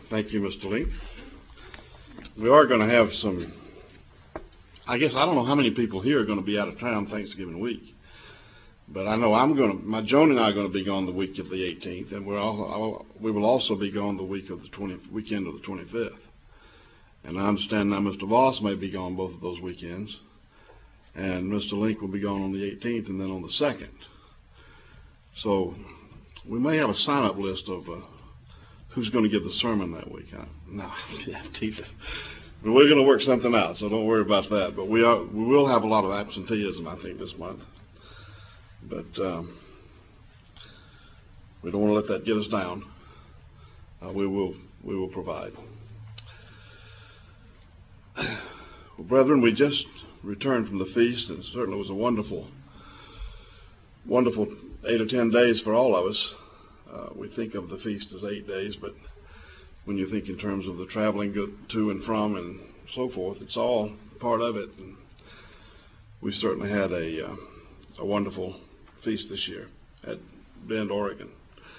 Thank you, Mr. Link. We are going to have some, I don't know how many people here are going to be out of town Thanksgiving week. But I know Joan and I are going to be gone the week of the 18th, and we will also be gone the weekend of the 25th. And I understand now Mr. Voss may be gone both of those weekends, and Mr. Link will be gone on the 18th and then on the 2nd. So we may have a sign-up list of who's going to give the sermon that week. No, but we're going to work something out, so don't worry about that. But we will have a lot of absenteeism, I think, this month. But we don't want to let that get us down. We will provide. Well, brethren, we just returned from the feast, and certainly it was a wonderful 8 or 10 days for all of us. We think of the feast as 8 days, but when you think in terms of the traveling to and from and so forth, it's all part of it. And we certainly had a wonderful feast this year at Bend, Oregon.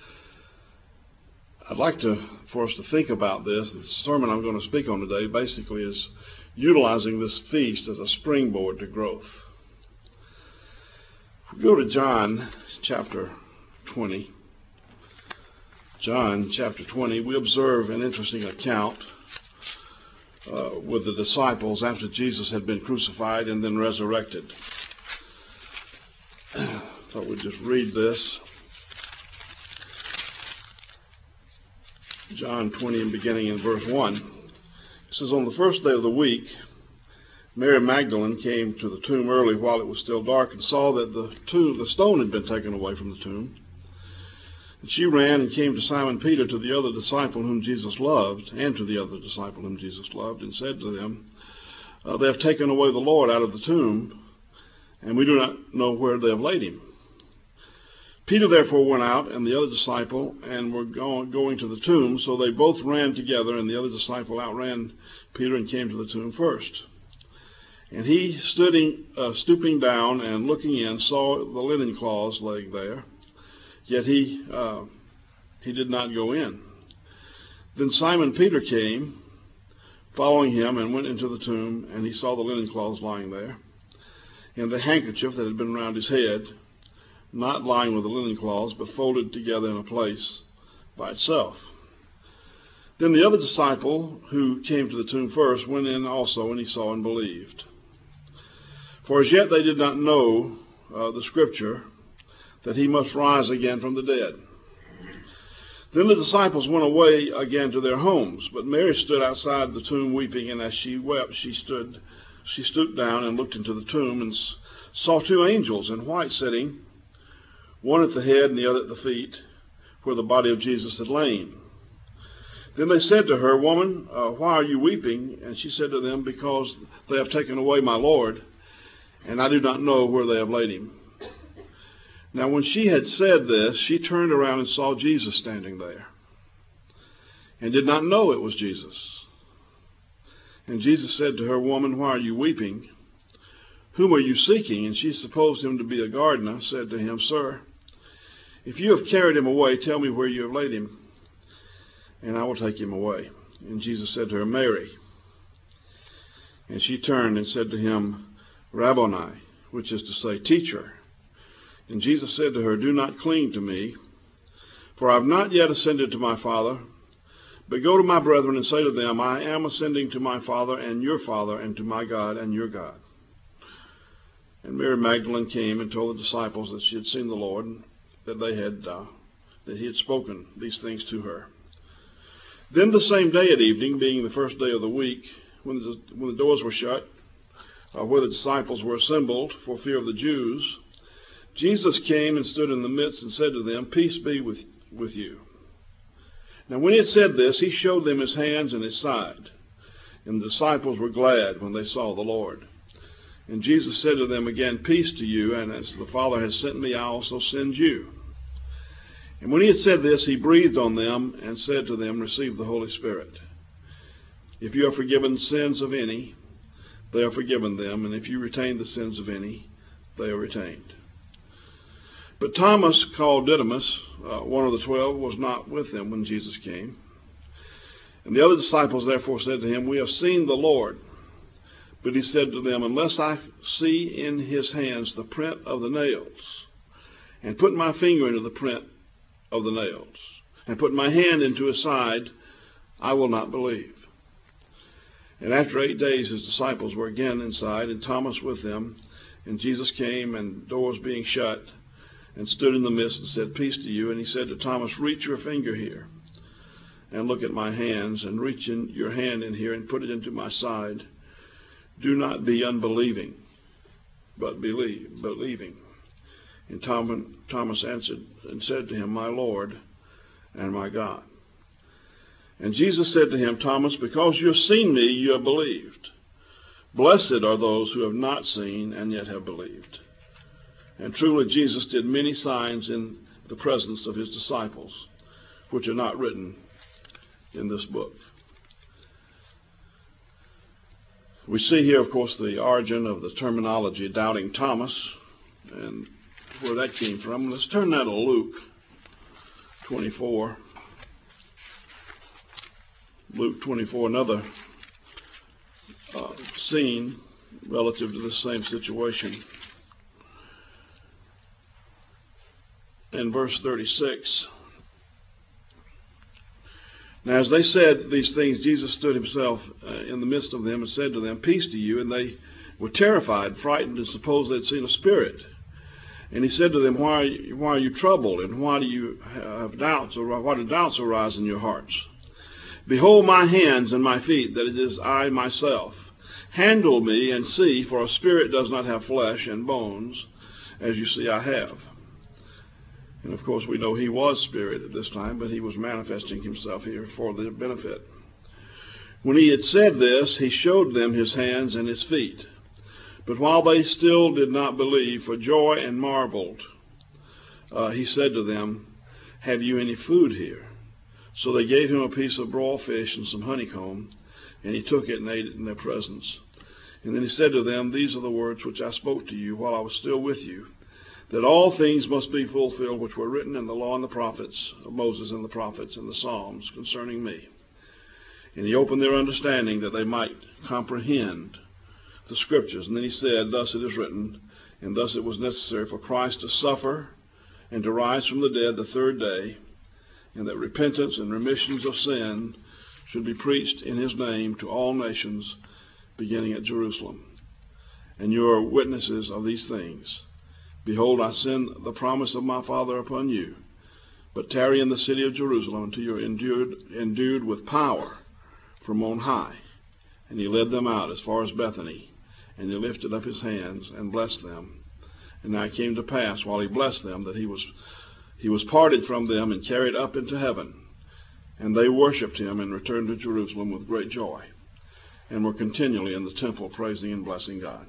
I'd like for us to think about this. The sermon I'm going to speak on today basically is utilizing this feast as a springboard to growth. If we go to John chapter 20, we observe an interesting account with the disciples after Jesus had been crucified and then resurrected. I thought we'd just read this. John 20, and beginning in verse 1. It says, "On the first day of the week, Mary Magdalene came to the tomb early while it was still dark and saw that the stone had been taken away from the tomb. And she ran and came to Simon Peter, to the other disciple whom Jesus loved, and said to them, they have taken away the Lord out of the tomb, and we do not know where they have laid him. Peter therefore went out, and the other disciple, and were going to the tomb. So they both ran together, and the other disciple outran Peter and came to the tomb first. And he, stooping down and looking in, saw the linen cloths laying there. Yet he did not go in. Then Simon Peter came, following him, and went into the tomb, and he saw the linen cloths lying there, and the handkerchief that had been around his head, not lying with the linen cloths, but folded together in a place by itself. Then the other disciple, who came to the tomb first, went in also, and he saw and believed. For as yet they did not know the scripture, that he must rise again from the dead. Then the disciples went away again to their homes, but Mary stood outside the tomb weeping, and as she wept, she stooped down and looked into the tomb, and saw two angels in white sitting, one at the head and the other at the feet, where the body of Jesus had lain. Then they said to her, Woman, why are you weeping? And she said to them, Because they have taken away my Lord, and I do not know where they have laid him. Now when she had said this, she turned around and saw Jesus standing there, and did not know it was Jesus. And Jesus said to her, Woman, why are you weeping? Whom are you seeking? And she supposed him to be a gardener, said to him, Sir, if you have carried him away, tell me where you have laid him, and I will take him away. And Jesus said to her, Mary. And she turned and said to him, Rabboni, which is to say, Teacher. And Jesus said to her, Do not cling to me, for I have not yet ascended to my Father, but go to my brethren and say to them, I am ascending to my Father and your Father, and to my God and your God. And Mary Magdalene came and told the disciples that she had seen the Lord, and that he had spoken these things to her. Then the same day at evening, being the first day of the week, when the doors were shut, where the disciples were assembled for fear of the Jews, Jesus came and stood in the midst and said to them, Peace be with you. Now when he had said this, he showed them his hands and his side. And the disciples were glad when they saw the Lord. And Jesus said to them again, Peace to you, and as the Father has sent me, I also send you. And when he had said this, he breathed on them and said to them, Receive the Holy Spirit. If you have forgiven sins of any, they are forgiven them, and if you retain the sins of any, they are retained. But Thomas, called Didymus, one of the 12, was not with them when Jesus came. And the other disciples therefore said to him, We have seen the Lord. But he said to them, Unless I see in his hands the print of the nails, and put my finger into the print of the nails, and put my hand into his side, I will not believe. And after 8 days his disciples were again inside, and Thomas with them. And Jesus came, and doors being shut, and stood in the midst, and said, Peace to you. And he said to Thomas, Reach your finger here, and look at my hands, and reach in your hand in here, and put it into my side. Do not be unbelieving, but believing. And Thomas answered and said to him, My Lord and my God. And Jesus said to him, Thomas, because you have seen me, you have believed. Blessed are those who have not seen and yet have believed. And truly Jesus did many signs in the presence of his disciples, which are not written in this book. We see here, of course, the origin of the terminology doubting Thomas and where that came from. Let's turn that to Luke 24. Luke 24, another scene relative to this same situation. In verse 36, Now as they said these things, Jesus stood himself in the midst of them and said to them, Peace to you. And they were terrified, frightened, and supposed they had seen a spirit. And he said to them, Why are you troubled? And why do you have doubts? Or why do doubts arise in your hearts? Behold my hands and my feet, that it is I myself. Handle me and see, for a spirit does not have flesh and bones, as you see I have. And of course we know he was spirit at this time, but he was manifesting himself here for their benefit. When he had said this, he showed them his hands and his feet. But while they still did not believe for joy and marveled, he said to them, Have you any food here? So they gave him a piece of broiled fish and some honeycomb, and he took it and ate it in their presence. And then he said to them, These are the words which I spoke to you while I was still with you, that all things must be fulfilled which were written in the law and the prophets of Moses and the prophets and the Psalms concerning me. And he opened their understanding that they might comprehend the Scriptures. And then he said, Thus it is written, and thus it was necessary for Christ to suffer and to rise from the dead the third day, and that repentance and remissions of sin should be preached in his name to all nations, beginning at Jerusalem. And you are witnesses of these things. Behold, I send the promise of my Father upon you, but tarry in the city of Jerusalem until you are endued with power from on high. And he led them out as far as Bethany, and he lifted up his hands and blessed them. And now it came to pass, while he blessed them, that he was parted from them and carried up into heaven. And they worshipped him and returned to Jerusalem with great joy, and were continually in the temple praising and blessing God.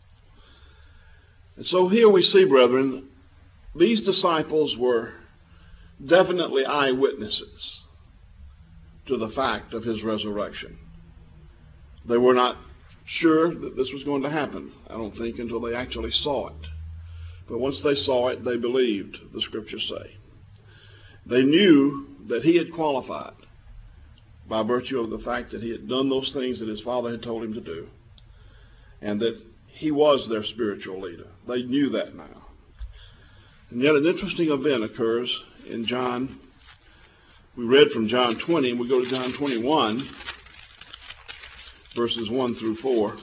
And so here we see, brethren, these disciples were definitely eyewitnesses to the fact of his resurrection. They were not sure that this was going to happen, I don't think, until they actually saw it. But once they saw it, they believed, the Scriptures say. They knew that he had qualified by virtue of the fact that he had done those things that his Father had told him to do, and that he was their spiritual leader. They knew that now. And yet an interesting event occurs in John. We read from John 20, and we go to John 21, verses 1 through 4.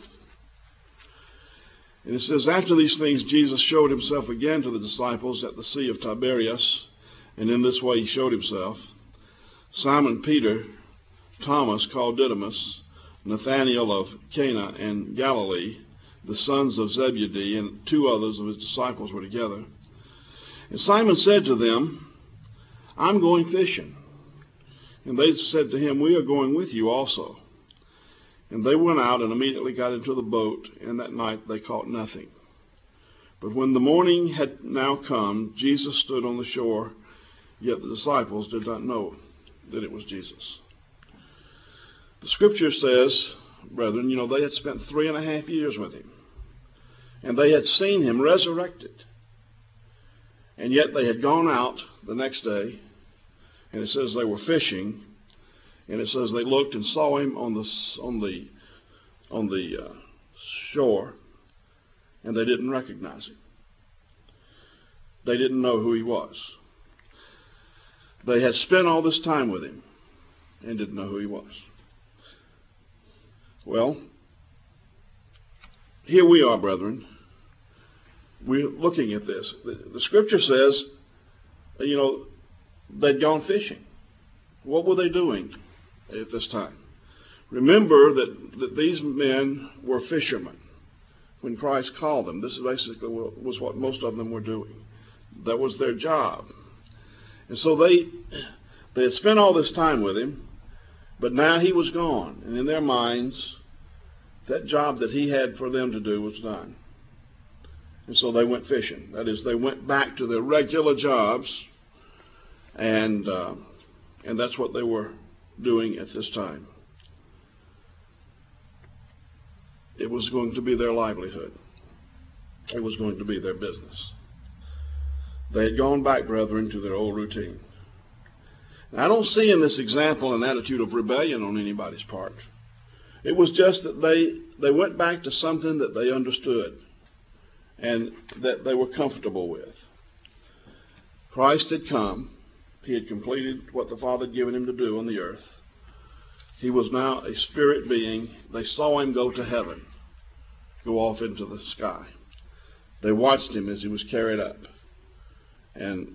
And it says, After these things Jesus showed himself again to the disciples at the Sea of Tiberias, and in this way he showed himself. Simon Peter, Thomas called Didymus, Nathanael of Cana in Galilee, the sons of Zebedee, and 2 others of his disciples were together. And Simon said to them, I'm going fishing. And they said to him, We are going with you also. And they went out and immediately got into the boat, and that night they caught nothing. But when the morning had now come, Jesus stood on the shore, yet the disciples did not know that it was Jesus. The Scripture says, brethren, they had spent 3.5 years with him, and they had seen him resurrected. And yet they had gone out the next day, and it says they were fishing, And it says they looked and saw him on the shore, and they didn't recognize him. They didn't know who he was. They had spent all this time with him and didn't know who he was. Well, here we are, brethren. We're looking at this. The scripture says, they'd gone fishing. What were they doing at this time? Remember that these men were fishermen when Christ called them. This basically was what most of them were doing. That was their job. And so they had spent all this time with him, but now he was gone. And in their minds, that job that he had for them to do was done. And so they went fishing. That is, they went back to their regular jobs, and that's what they were doing at this time. It was going to be their livelihood. It was going to be their business. They had gone back, brethren, to their old routine. Now, I don't see in this example an attitude of rebellion on anybody's part. It was just that they went back to something that they understood and that they were comfortable with. Christ had come. He had completed what the Father had given him to do on the earth. He was now a spirit being. They saw him go to heaven, go off into the sky. They watched him as he was carried up. And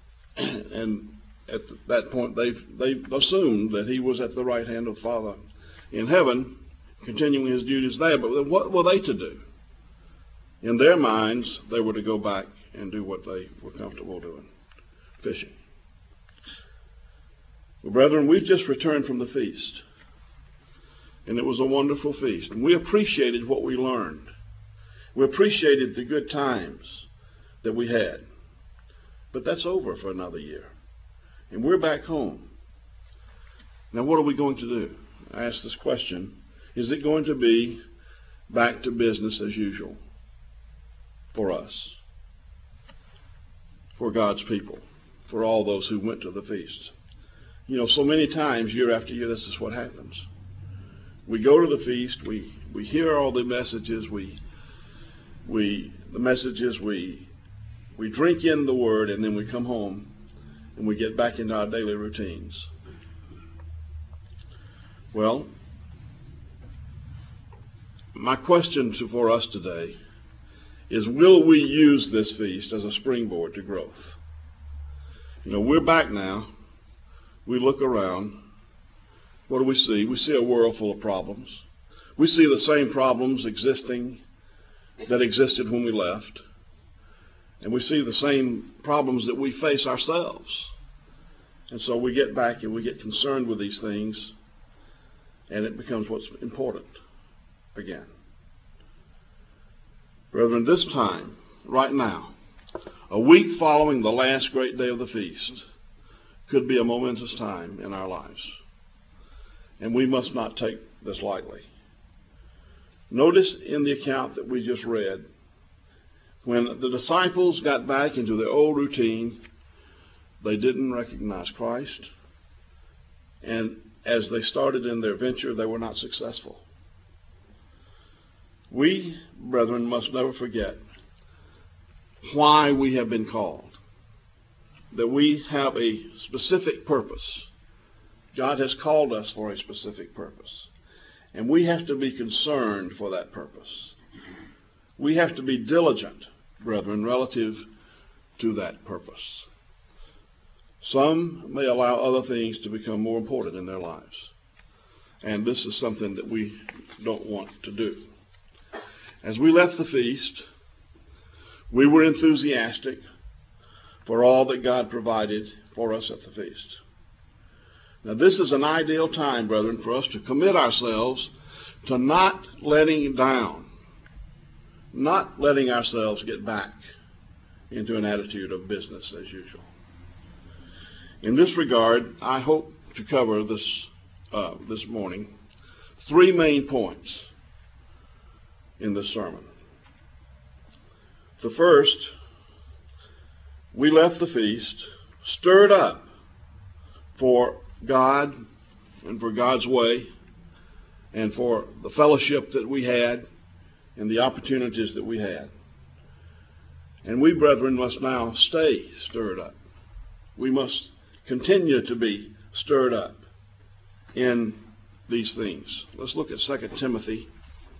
at that point, they assumed that he was at the right hand of the Father in heaven, continuing his duties there. But what were they to do? In their minds, they were to go back and do what they were comfortable doing, fishing. Well, brethren, we've just returned from the feast. And it was a wonderful feast. And we appreciated what we learned. We appreciated the good times that we had. But that's over for another year. And we're back home. Now, what are we going to do? I ask this question. Is it going to be back to business as usual for us, for God's people, for all those who went to the feast? So many times, year after year, this is what happens. We go to the feast, we hear all the messages, we drink in the Word, and then we come home and we get back into our daily routines. Well, my question for us today is, will we use this feast as a springboard to growth? We're back now. We look around. What do we see? We see a world full of problems. We see the same problems that existed when we left. And we see the same problems that we face ourselves. And so we get back and we get concerned with these things, and it becomes what's important again. Brethren, this time, right now, a week following the last great day of the feast, could be a momentous time in our lives. And we must not take this lightly. Notice in the account that we just read, when the disciples got back into their old routine, they didn't recognize Christ. And as they started in their venture, they were not successful. We, brethren, must never forget why we have been called. That we have a specific purpose. God has called us for a specific purpose. And we have to be concerned for that purpose. We have to be diligent, brethren, relative to that purpose. Some may allow other things to become more important in their lives. And this is something that we don't want to do. As we left the feast, we were enthusiastic for all that God provided for us at the feast. Now, this is an ideal time, brethren, for us to commit ourselves to not letting down, not letting ourselves get back into an attitude of business as usual. In this regard, I hope to cover this morning 3 main points in this sermon. The first, we left the feast stirred up for God and for God's way and for the fellowship that we had and the opportunities that we had. And we, brethren, must now stay stirred up. We must continue to be stirred up in these things. Let's look at 2 Timothy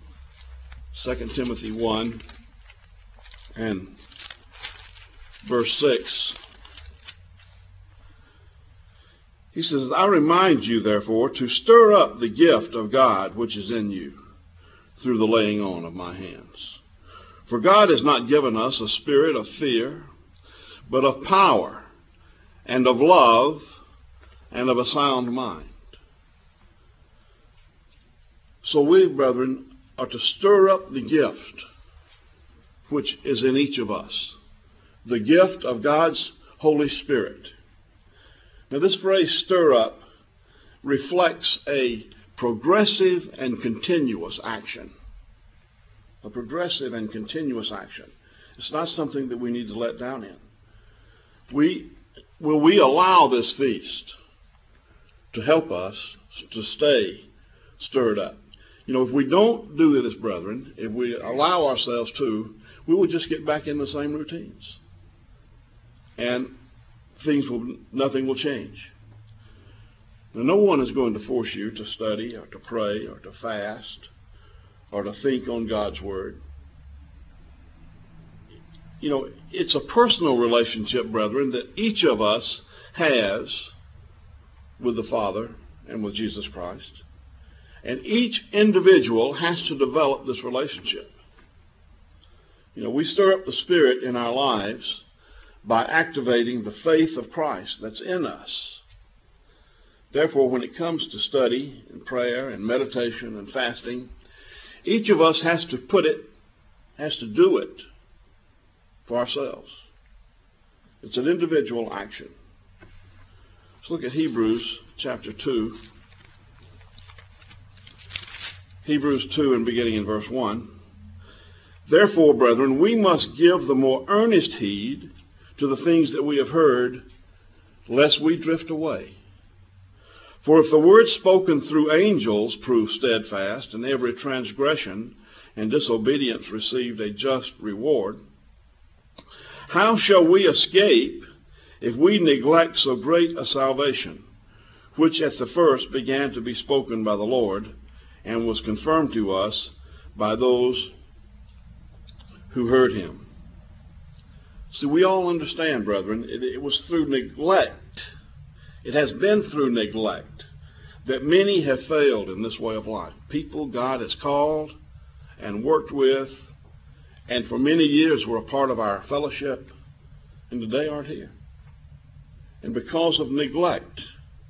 1 and verse 6. He says, I remind you, therefore, to stir up the gift of God which is in you through the laying on of my hands. For God has not given us a spirit of fear, but of power and of love and of a sound mind. So we, brethren, are to stir up the gift which is in each of us, the gift of God's Holy Spirit. Now, this phrase, stir up, reflects a progressive and continuous action. A progressive and continuous action. It's not something that we need to let down in. Will we allow this feast to help us to stay stirred up? You know, if we don't do this, brethren, if we allow ourselves to, we will just get back in the same routines. And nothing will change. Now, no one is going to force you to study or to pray or to fast or to think on God's Word. You know, it's a personal relationship, brethren, that each of us has with the Father and with Jesus Christ. And each individual has to develop this relationship. You know, we stir up the Spirit in our lives by activating the faith of Christ that's in us. Therefore, when it comes to study and prayer and meditation and fasting, each of us has to do it for ourselves. It's an individual action. Let's look at Hebrews chapter 2. Hebrews 2 and beginning in verse 1. Therefore, brethren, we must give the more earnest heed to the things that we have heard, lest we drift away. For if the word spoken through angels proved steadfast, and every transgression and disobedience received a just reward, how shall we escape if we neglect so great a salvation, which at the first began to be spoken by the Lord, and was confirmed to us by those who heard him? See, we all understand, brethren, it was through neglect. It has been through neglect that many have failed in this way of life. People God has called and worked with, and for many years were a part of our fellowship, and today aren't here. And because of neglect,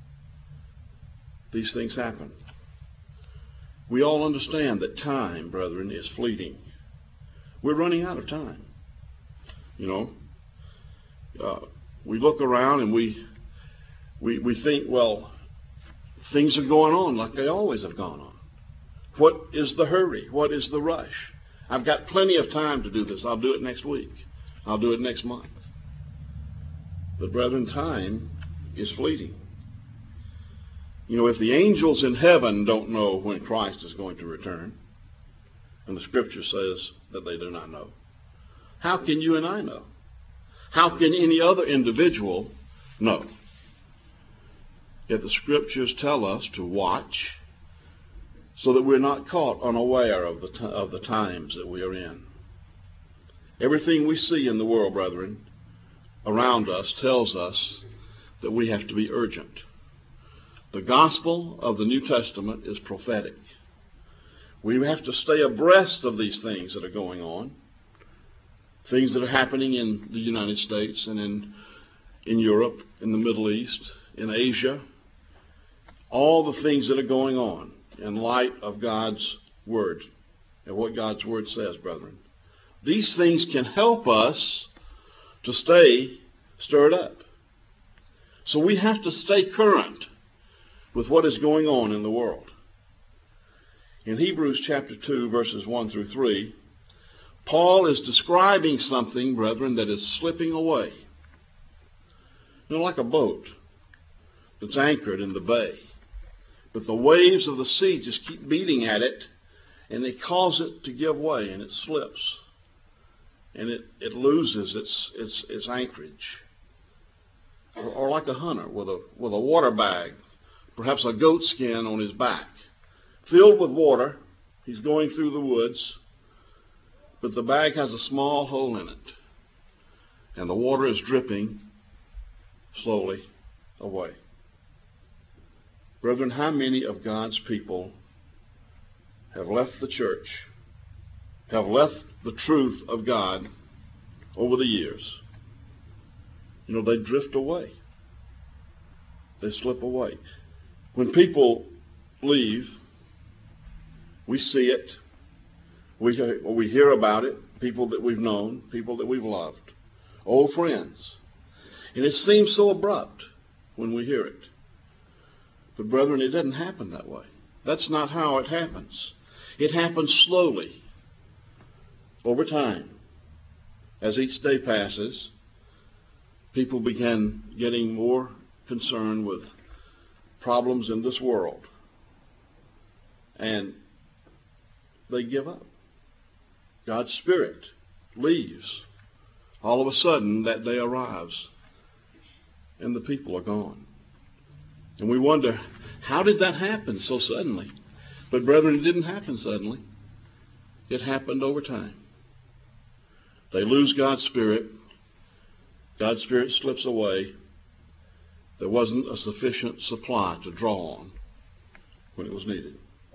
these things happen. We all understand that time, brethren, is fleeting. We're running out of time. You know, we look around and we think, well, things are going on like they always have gone on. What is the hurry? What is the rush? I've got plenty of time to do this. I'll do it next week. I'll do it next month. But brethren, time is fleeting. You know, if the angels in heaven don't know when Christ is going to return, and the Scripture says that they do not know, how can you and I know? How can any other individual know? Yet the Scriptures tell us to watch so that we're not caught unaware of the times that we are in. Everything we see in the world, brethren, around us tells us that we have to be urgent. The gospel of the New Testament is prophetic. We have to stay abreast of these things that are going on, things that are happening in the United States and in Europe, in the Middle East, in Asia, all the things that are going on in light of God's Word and what God's Word says, brethren. These things can help us to stay stirred up. So we have to stay current with what is going on in the world. In Hebrews chapter 2, verses 1 through 3, Paul is describing something, brethren, that is slipping away. You know, like a boat that's anchored in the bay. But the waves of the sea just keep beating at it, and they cause it to give way, and it slips. And it loses its anchorage. Or like a hunter with a water bag, perhaps a goat skin on his back, filled with water. He's going through the woods, but the bag has a small hole in it, and the water is dripping slowly away. Brethren, how many of God's people have left the church, have left the truth of God over the years? You know, they drift away. They slip away. When people leave, we see it. We hear about it. People that we've known, people that we've loved, old friends. And it seems so abrupt when we hear it. But brethren, it doesn't happen that way. That's not how it happens. It happens slowly, over time. As each day passes, people begin getting more concerned with problems in this world. And they give up. God's Spirit leaves. All of a sudden, that day arrives, and the people are gone. And we wonder, how did that happen so suddenly? But brethren, it didn't happen suddenly. It happened over time. They lose God's Spirit. God's Spirit slips away. There wasn't a sufficient supply to draw on when it was needed.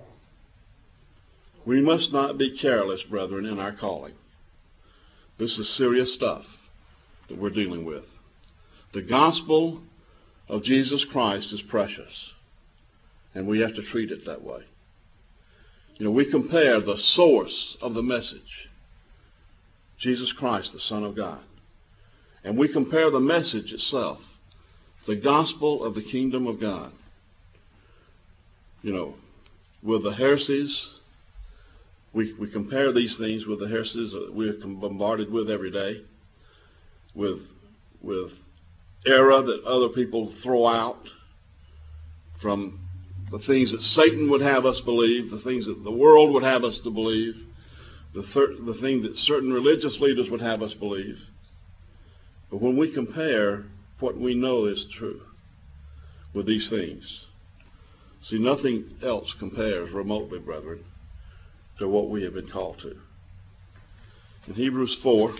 We must not be careless, brethren, in our calling. This is serious stuff that we're dealing with. The gospel of Jesus Christ is precious, and we have to treat it that way. You know, we compare the source of the message, Jesus Christ, the Son of God, and we compare the message itself, the gospel of the kingdom of God, you know, with the heresies. We compare these things with the heresies that we're bombarded with every day, with error that other people throw out, from the things that Satan would have us believe, the things that the world would have us to believe, the thing that certain religious leaders would have us believe. But when we compare what we know is true with these things, see, nothing else compares remotely, brethren, to what we have been called to. In Hebrews 4,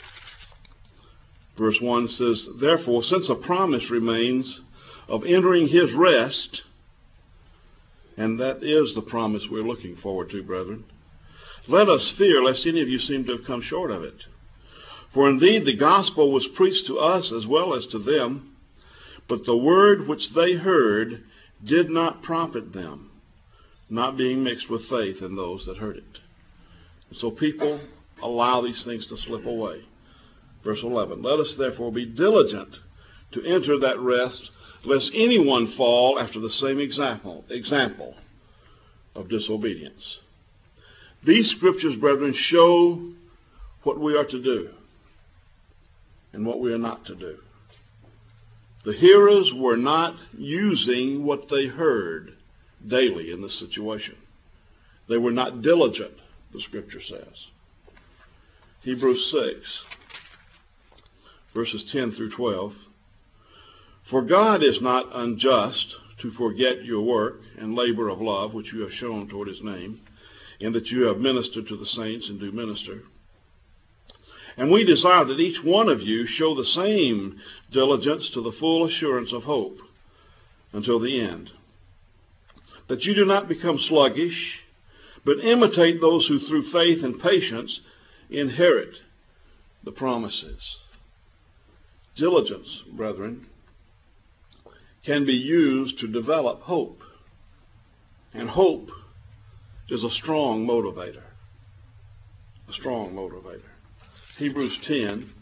verse 1 says, "Therefore, since a promise remains of entering his rest," and that is the promise we're looking forward to, brethren, "let us fear lest any of you seem to have come short of it. For indeed the gospel was preached to us as well as to them, but the word which they heard did not profit them, not being mixed with faith in those that heard it." And so people allow these things to slip away. Verse 11, "Let us therefore be diligent to enter that rest, lest anyone fall after the same example of disobedience." These scriptures, brethren, show what we are to do and what we are not to do. The hearers were not using what they heard daily in this situation. They were not diligent, the scripture says. Hebrews 6, verses 10 through 12. "For God is not unjust to forget your work and labor of love, which you have shown toward his name, in that you have ministered to the saints and do minister. And we desire that each one of you show the same diligence to the full assurance of hope until the end, that you do not become sluggish, but imitate those who through faith and patience inherit the promises." Diligence, brethren, can be used to develop hope. And hope is a strong motivator. A strong motivator. Hebrews 10,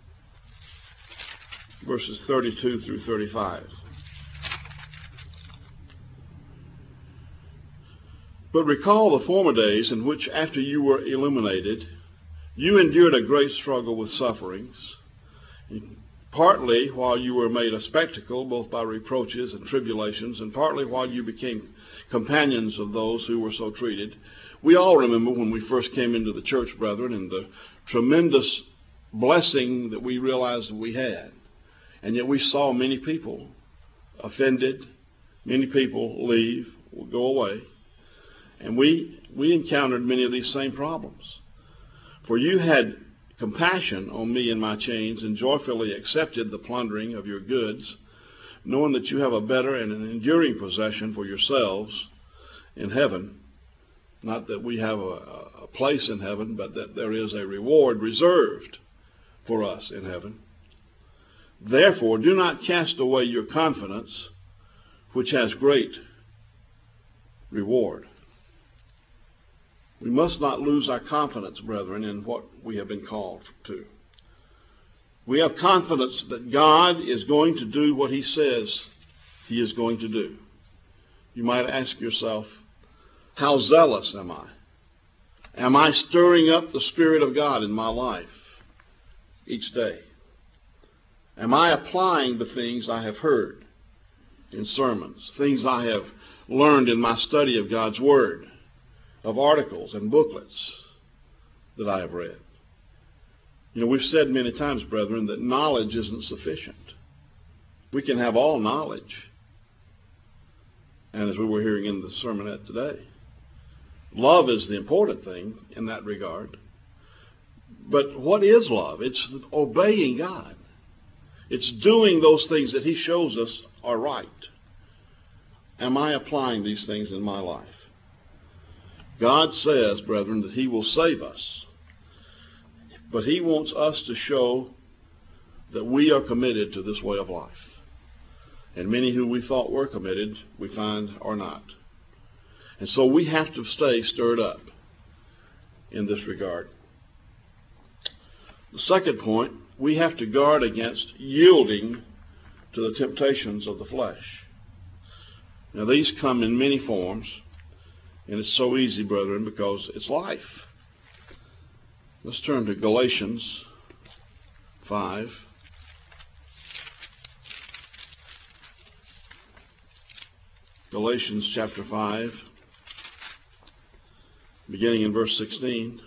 verses 32 through 35. "But recall the former days in which, after you were illuminated, you endured a great struggle with sufferings." partly while you were made a spectacle, both by reproaches and tribulations, and partly while you became companions of those who were so treated. We all remember when we first came into the church, brethren, and the tremendous blessing that we realized that we had. And yet we saw many people offended, many people leave, go away. And we encountered many of these same problems. For you had compassion on me and my chains, and joyfully accepted the plundering of your goods, knowing that you have a better and an enduring possession for yourselves in heaven. Not that we have a place in heaven, but that there is a reward reserved for us in heaven. Therefore, do not cast away your confidence, which has great reward. We must not lose our confidence, brethren, in what we have been called to. We have confidence that God is going to do what He says He is going to do. You might ask yourself, how zealous am I? Am I stirring up the Spirit of God in my life each day? Am I applying the things I have heard in sermons, things I have learned in my study of God's Word, of articles and booklets that I have read? You know, we've said many times, brethren, that knowledge isn't sufficient. We can have all knowledge. And as we were hearing in the sermonette today, love is the important thing in that regard. But what is love? It's obeying God. It's doing those things that He shows us are right. Am I applying these things in my life? God says, brethren, that He will save us. But He wants us to show that we are committed to this way of life. And many who we thought were committed, we find are not. And so we have to stay stirred up in this regard. The second point, we have to guard against yielding to the temptations of the flesh. Now, these come in many forms, and it's so easy, brethren, because it's life. Let's turn to Galatians 5. Galatians chapter 5, beginning in verse 16.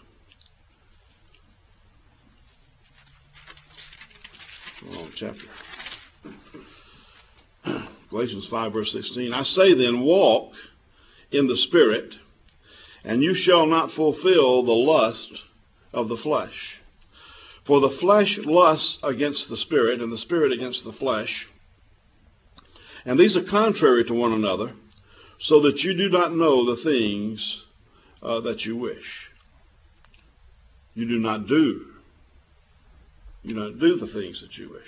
Galatians 5, verse 16. I say then, walk in the Spirit, and you shall not fulfill the lust of the flesh. For the flesh lusts against the Spirit, and the Spirit against the flesh. And these are contrary to one another, so that you do not know the things that you wish. You do not do the things that you wish.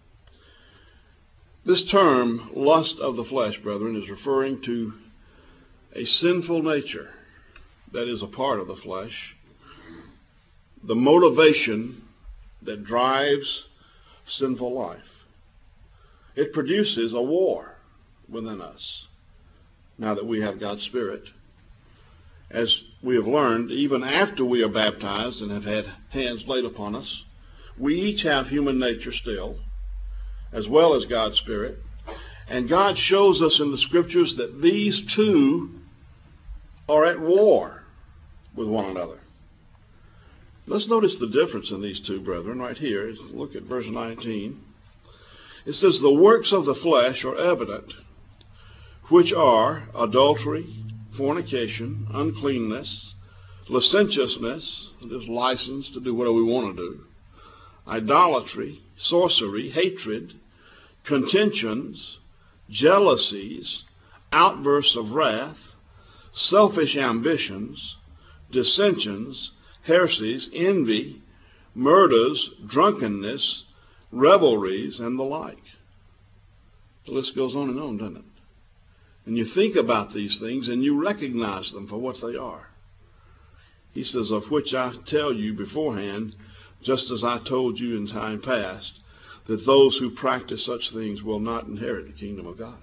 This term, lust of the flesh, brethren, is referring to a sinful nature that is a part of the flesh, the motivation that drives sinful life. It produces a war within us now that we have God's Spirit. As we have learned, even after we are baptized and have had hands laid upon us, we each have human nature still, as well as God's Spirit. And God shows us in the Scriptures that these two are at war with one another. Let's notice the difference in these two, brethren, right here. Look at verse 19. It says, the works of the flesh are evident, which are adultery, fornication, uncleanness, licentiousness, there's license to do whatever we want to do, idolatry, sorcery, hatred, contentions, jealousies, outbursts of wrath, selfish ambitions, dissensions, heresies, envy, murders, drunkenness, revelries, and the like. The list goes on, doesn't it? And you think about these things and you recognize them for what they are. He says, of which I tell you beforehand, just as I told you in time past, that those who practice such things will not inherit the kingdom of God.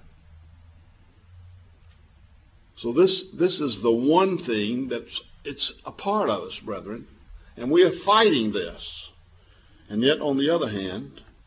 So this is the one thing it's a part of us, brethren, and we are fighting this. And yet, on the other hand,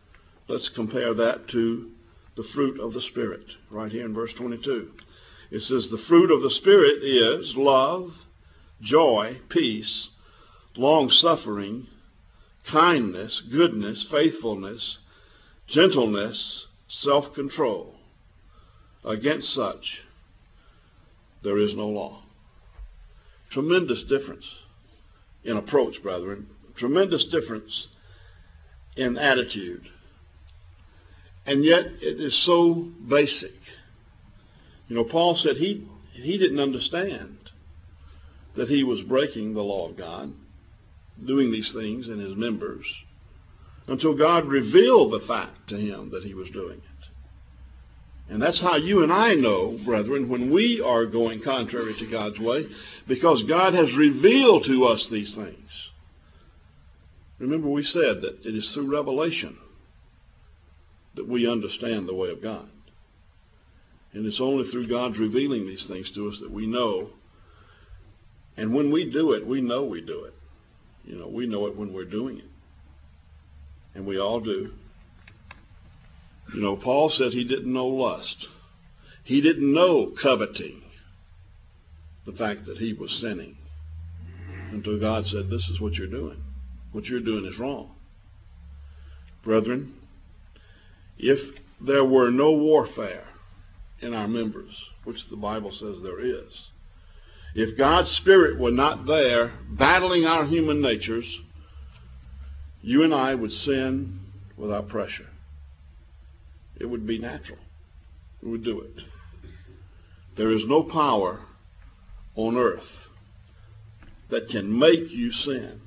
let's compare that to the fruit of the Spirit, right here in verse 22. It says, the fruit of the Spirit is love, joy, peace, long-suffering, kindness, goodness, faithfulness, gentleness, self-control. Against such there is no law. Tremendous difference in approach, brethren. Tremendous difference in attitude. And yet it is so basic. You know, Paul said he didn't understand that he was breaking the law of God, doing these things in his members, until God revealed the fact to him that he was doing it. And that's how you and I know, brethren, when we are going contrary to God's way, because God has revealed to us these things. Remember, we said that it is through revelation that we understand the way of God. And it's only through God's revealing these things to us that we know. And when we do it, we know we do it. You know, we know it when we're doing it. And we all do. You know, Paul said he didn't know lust. He didn't know coveting, the fact that he was sinning, until God said, this is what you're doing. What you're doing is wrong. Brethren, if there were no warfare in our members, which the Bible says there is, if God's Spirit were not there battling our human natures, you and I would sin without pressure. It would be natural. We would do it. There is no power on earth that can make you sin.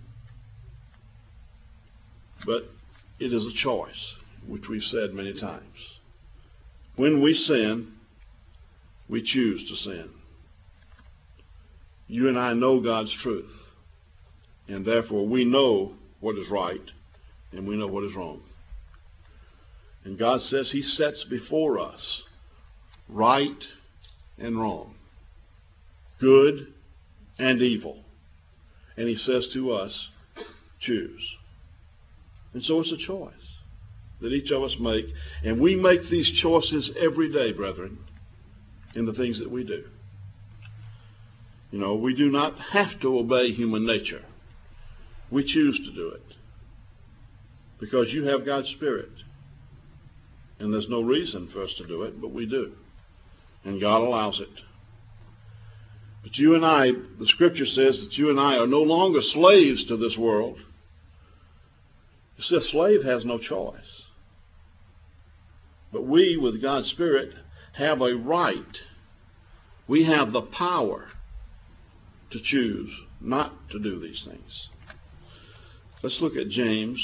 But it is a choice, which we've said many times. When we sin, we choose to sin. You and I know God's truth, and therefore we know what is right and we know what is wrong. And God says he sets before us right and wrong, good and evil. And he says to us, choose. And so it's a choice that each of us make. And we make these choices every day, brethren, in the things that we do. You know, we do not have to obey human nature. We choose to do it because you have God's Spirit. And there's no reason for us to do it, but we do. And God allows it. But you and I, the Scripture says that you and I are no longer slaves to this world. You see, a slave has no choice. But we, with God's Spirit, have a right. We have the power to choose not to do these things. Let's look at James.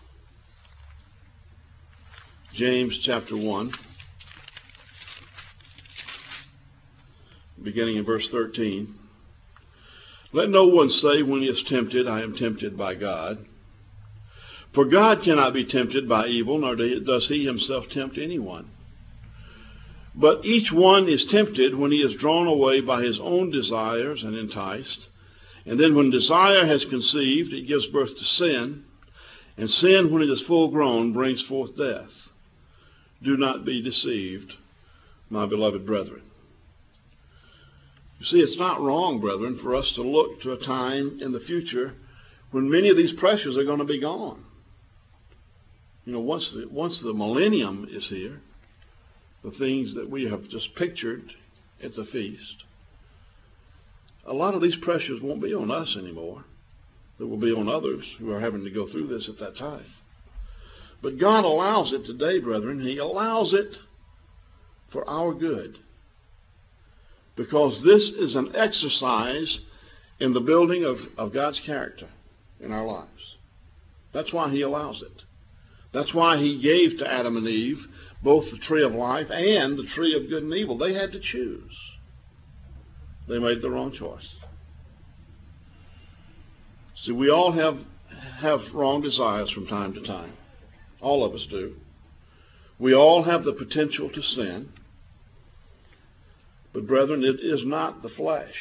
James chapter 1, beginning in verse 13. Let no one say when he is tempted, I am tempted by God. For God cannot be tempted by evil, nor does he himself tempt anyone. But each one is tempted when he is drawn away by his own desires and enticed. And then when desire has conceived, it gives birth to sin. And sin, when it is full grown, brings forth death. Do not be deceived, my beloved brethren. You see, it's not wrong, brethren, for us to look to a time in the future when many of these pressures are going to be gone. You know, once the millennium is here, the things that we have just pictured at the feast, a lot of these pressures won't be on us anymore. They will be on others who are having to go through this at that time. But God allows it today, brethren. He allows it for our good. Because this is an exercise in the building of God's character in our lives. That's why he allows it. That's why he gave to Adam and Eve both the tree of life and the tree of good and evil. They had to choose. They made the wrong choice. See, we all have wrong desires from time to time. All of us do. We all have the potential to sin. But brethren, it is not the flesh.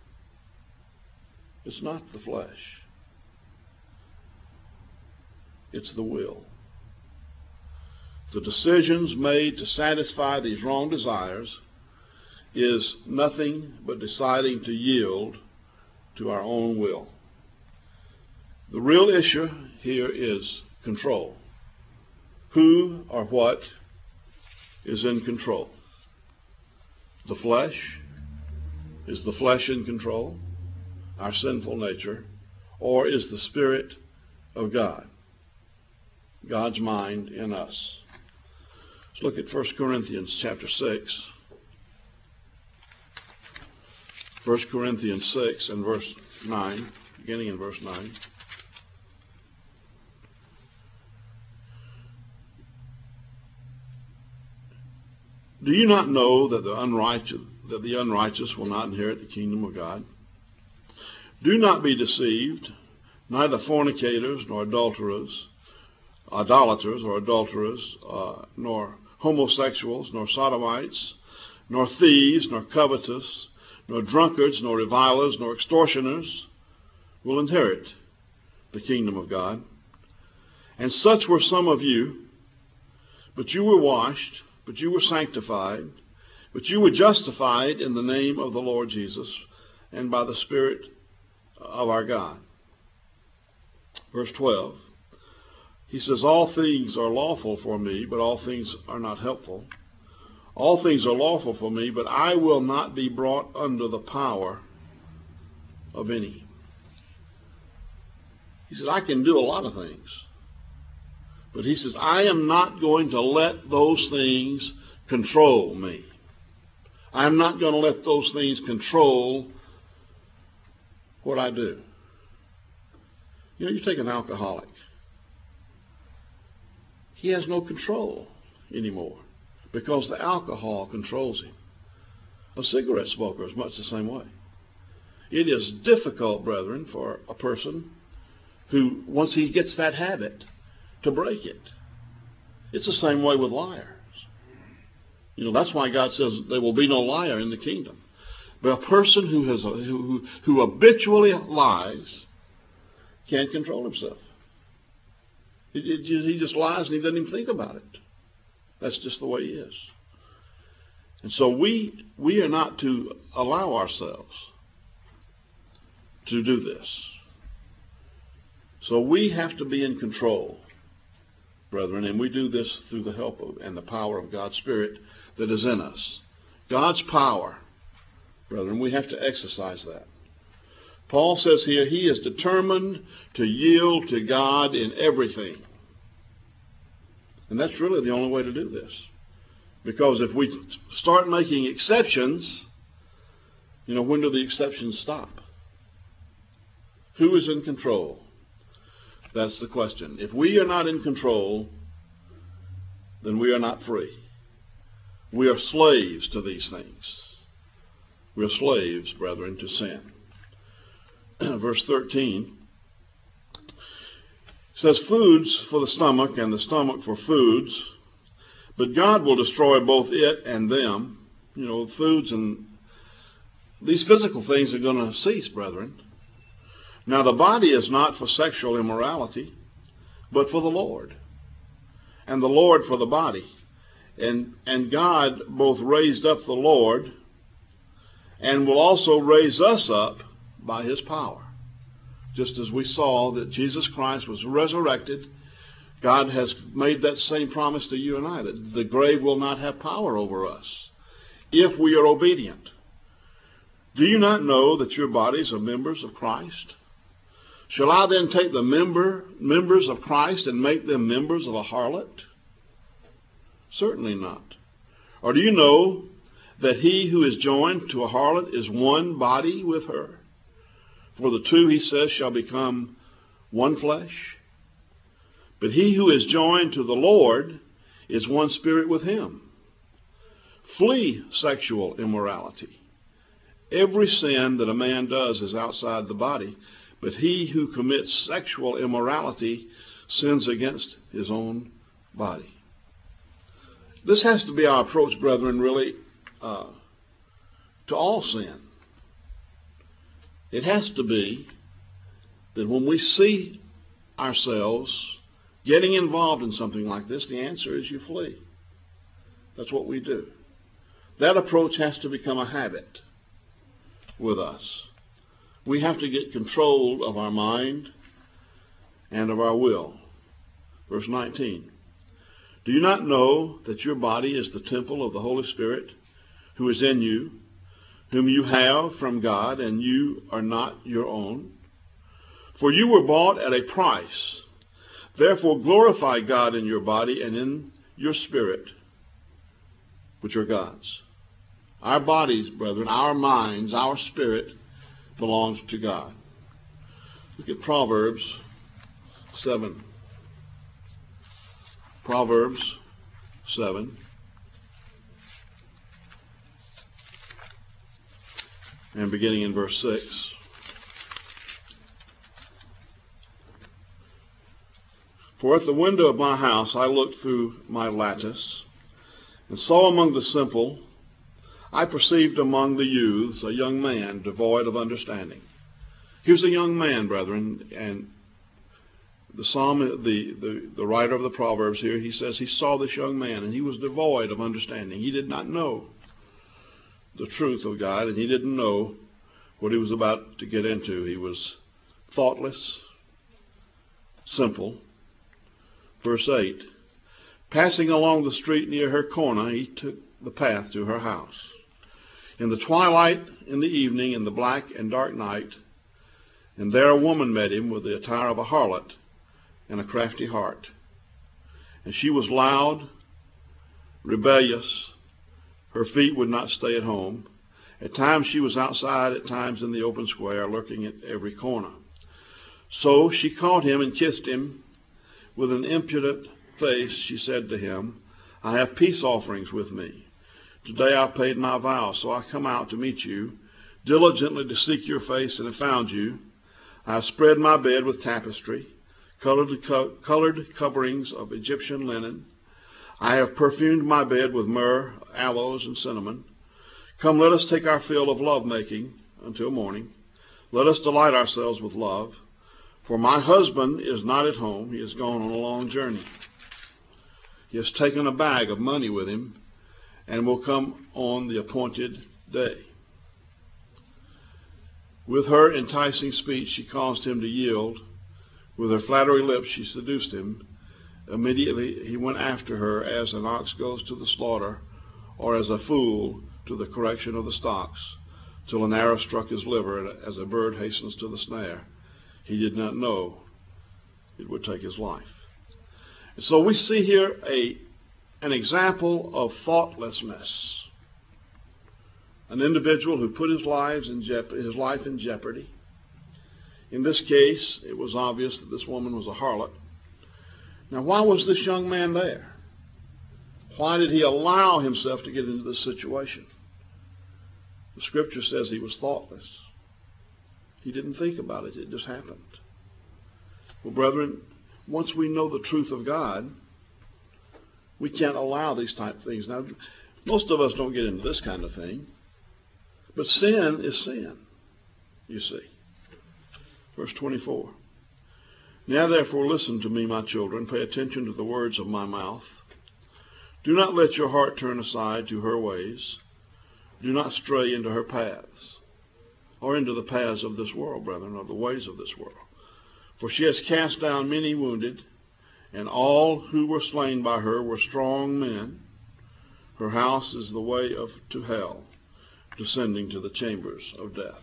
It's not the flesh. It's the will. the decisions made to satisfy these wrong desires is nothing but deciding to yield to our own will. The real issue here is control. Who or what is in control? The flesh? Is the flesh in control? Our sinful nature? Or is the Spirit of God? God's mind in us. Let's look at 1 Corinthians chapter 6. 1 Corinthians 6 and verse 9, beginning in verse 9. Do you not know that the unrighteous will not inherit the kingdom of God? Do not be deceived, neither fornicators, nor idolaters or adulterers, nor homosexuals, nor sodomites, nor thieves, nor covetous, nor drunkards, nor revilers, nor extortioners will inherit the kingdom of God. And such were some of you, but you were washed, but you were sanctified, but you were justified in the name of the Lord Jesus and by the Spirit of our God. Verse 12, he says, all things are lawful for me, but all things are not helpful. All things are lawful for me, but I will not be brought under the power of any. He says, I can do a lot of things. But he says, I am not going to let those things control me. I'm not going to let those things control what I do. You know, you take an alcoholic. He has no control anymore because the alcohol controls him. A cigarette smoker is much the same way. It is difficult, brethren, for a person who, once he gets that habit, to break it. It's the same way with liars. You know, that's why God says there will be no liar in the kingdom. But a person who habitually lies can't control himself. He just lies and he doesn't even think about it. That's just the way he is. And so we are not to allow ourselves to do this. So we have to be in control, brethren, and we do this through the help of and the power of God's Spirit that is in us. God's power, brethren, we have to exercise that. Paul says here he is determined to yield to God in everything. And that's really the only way to do this. Because if we start making exceptions, you know, when do the exceptions stop? Who is in control? That's the question. If we are not in control, then we are not free. We are slaves to these things. We are slaves, brethren, to sin. Verse 13 says, foods for the stomach and the stomach for foods, but God will destroy both it and them. You know, foods and these physical things are going to cease, brethren. Now the body is not for sexual immorality, but for the Lord, and the Lord for the body. And God both raised up the Lord and will also raise us up by his power. Just as we saw that Jesus Christ was resurrected, God has made that same promise to you and I, that the grave will not have power over us if we are obedient. Do you not know that your bodies are members of Christ? Shall I then take the members of Christ and make them members of a harlot? Certainly not. Or do you know that he who is joined to a harlot is one body with her? For the two, he says, shall become one flesh. But he who is joined to the Lord is one spirit with him. Flee sexual immorality. Every sin that a man does is outside the body, but he who commits sexual immorality sins against his own body. This has to be our approach, brethren, really, to all sin. It has to be that when we see ourselves getting involved in something like this, the answer is you flee. That's what we do. That approach has to become a habit with us. We have to get control of our mind and of our will. Verse 19. Do you not know that your body is the temple of the Holy Spirit who is in you, whom you have from God, and you are not your own? For you were bought at a price. Therefore glorify God in your body and in your spirit, which are God's. Our bodies, brethren, our minds, our spirit belongs to God. Look at Proverbs 7. Proverbs 7. And beginning in verse 6. For at the window of my house I looked through my lattice, and saw among the simple, I perceived among the youths a young man devoid of understanding. Here's a young man, brethren, and the writer of the Proverbs here, he says he saw this young man, and he was devoid of understanding. He did not know the truth of God, and he didn't know what he was about to get into. He was thoughtless, simple. Verse 8, passing along the street near her corner, he took the path to her house. In the twilight, in the evening, in the black and dark night, and there a woman met him with the attire of a harlot and a crafty heart. And she was loud, rebellious. Her feet would not stay at home. At times she was outside, at times in the open square, lurking at every corner. So she caught him and kissed him. With an impudent face she said to him, I have peace offerings with me. Today I paid my vow, so I come out to meet you, diligently to seek your face, and have found you. I have spread my bed with tapestry, colored coverings of Egyptian linen. I have perfumed my bed with myrrh, aloes, and cinnamon. Come, let us take our fill of love-making until morning. Let us delight ourselves with love. For my husband is not at home. He has gone on a long journey. He has taken a bag of money with him and will come on the appointed day. With her enticing speech, she caused him to yield. With her flattery lips, she seduced him. Immediately he went after her as an ox goes to the slaughter, or as a fool to the correction of the stocks, till an arrow struck his liver, as a bird hastens to the snare. He did not know it would take his life. And so we see here an example of thoughtlessness. An individual who put his life in jeopardy. In this case, it was obvious that this woman was a harlot. Now, why was this young man there? Why did he allow himself to get into this situation? The Scripture says he was thoughtless. He didn't think about it. It just happened. Well, brethren, once we know the truth of God, we can't allow these type of things. Now, most of us don't get into this kind of thing. But sin is sin, you see. Verse 24. Now therefore listen to me, my children. Pay attention to the words of my mouth. Do not let your heart turn aside to her ways. Do not stray into her paths, or into the paths of this world, brethren, or the ways of this world. For she has cast down many wounded, and all who were slain by her were strong men. Her house is the way to hell, descending to the chambers of death.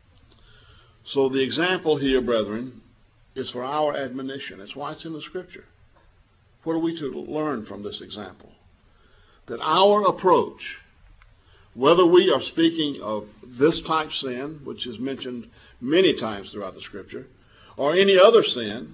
So the example here, brethren, is for our admonition. It's why it's in the Scripture. What are we to learn from this example? That our approach, whether we are speaking of this type sin, which is mentioned many times throughout the Scripture, or any other sin,